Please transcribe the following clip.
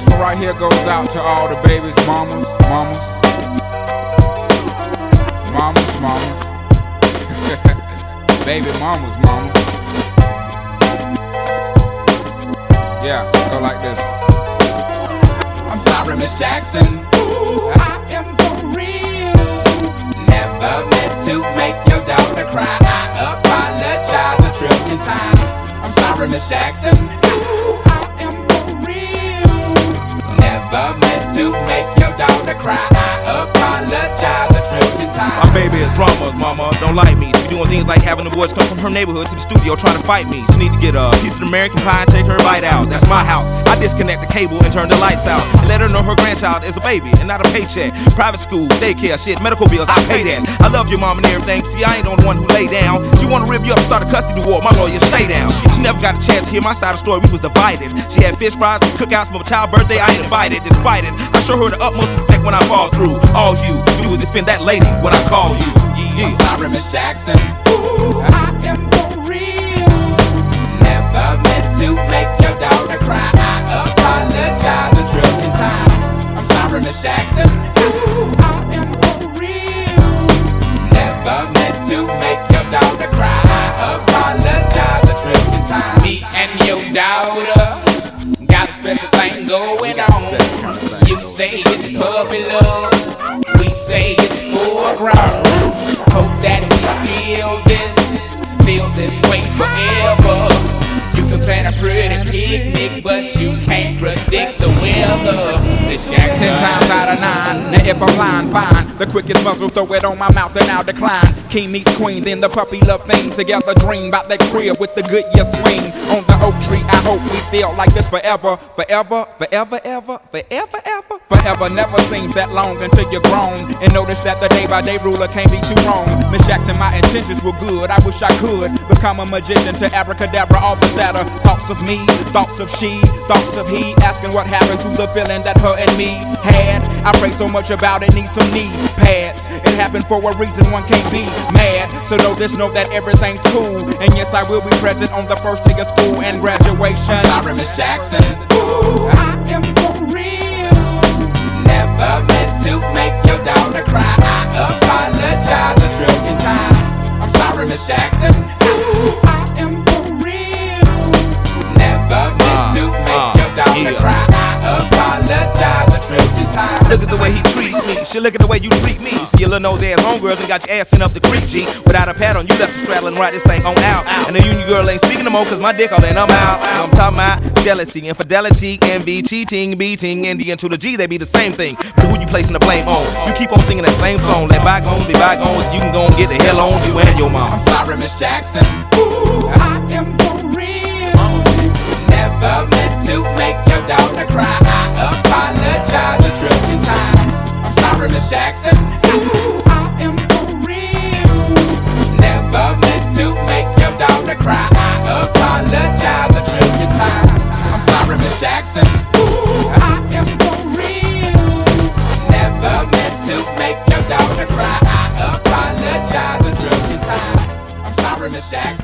This one right here goes out to all the babies, mamas. Baby mamas. Yeah, go like this. I'm sorry, Miss Jackson. Ooh, I am for real. Never meant to make your daughter cry. I apologize a trillion times. I'm sorry, Miss Jackson. Ooh, I am for real. Never meant to make your daughter cry. I apologize a trillion times. My baby is drama, mama, don't like me. She doing things like having the boys come from her neighborhood to the studio trying to fight me. She need to get a piece of the American pie and take her bite out. That's my house. I disconnect the cable and turn the lights out and let her know her grandchild is a baby and not a paycheck. Private school, daycare, shit, medical bills, I pay that. I love your mom and everything. See, I ain't the one who lay down. She wanna rip you up, start a custody war. My lawyer, stay down. She never got a chance to hear my side of the story. We was divided. She had fish fries and cookouts for my child's birthday. I ain't invited. Despite it, I show her the utmost respect when I fall through. All you do is defend that lady when I call you. I'm sorry, Miss Jackson. Ooh, I am for real. Never meant to make your daughter cry. I apologize a trillion times. I'm sorry, Miss Jackson. Ooh, I am for real. Never meant to make your daughter cry. I apologize a trillion times. Me and your daughter got a special thing going on. You say it's puppy love, we say it's full grown. Hope that we feel this way forever. You can plan a pretty picnic, but you can't predict the weather. This Jackson 10 times out of 9. Now if I'm lying, fine. The quickest muzzle, throw it on my mouth and I'll decline. King meets queen, then the puppy love thing. Together dream about that crib with the good year swing. On the oak tree, I hope we feel like this forever. Forever never seems that long until you're grown. And notice that the day by day ruler can't be too wrong. Miss Jackson, my intentions were good. I wish I could become a magician to abracadabra all the sadder. Thoughts of me, thoughts of she, thoughts of he. Asking what happened to the feeling that her and me had. I pray so much about it, need some knee pads. It happened for a reason, one can't be mad. So know this, know that everything's cool. And yes, I will be present on the first day of school and graduation. I'm sorry, Miss Jackson. Ooh, I am for real. Never meant to make your daughter cry. I apologize a trillion times. I'm sorry, Miss Jackson. Ooh, I am for real. Never meant to make your daughter cry. I apologize a trillion times. Look at the way he treats me. Shit, look at the way you treat me. See your little nose ass homegirl and got your ass sent up the creek, G. Without a pad on, you left the straddle and ride this thing on out. And the union girl ain't speaking no more cause my dick all in, I'm out. I'm talking about jealousy, infidelity, envy, cheating, beating, and the N to the G, they be the same thing. But who you placing the blame on? You keep on singing that same song. Let bygones be bygones, you can go and get the hell on you and your mom. I'm sorry, Miss Jackson. Ooh, I am for real. Never meant to make your daughter cry. I apologize a trillion times. I'm sorry, Miss Jackson. Ooh, I am for real. Never meant to make your daughter cry. I apologize a trillion times. I'm sorry, Miss Jackson. Ooh, I am for real. Never meant to make your daughter cry. I apologize a trillion times. I'm sorry, Miss Jackson.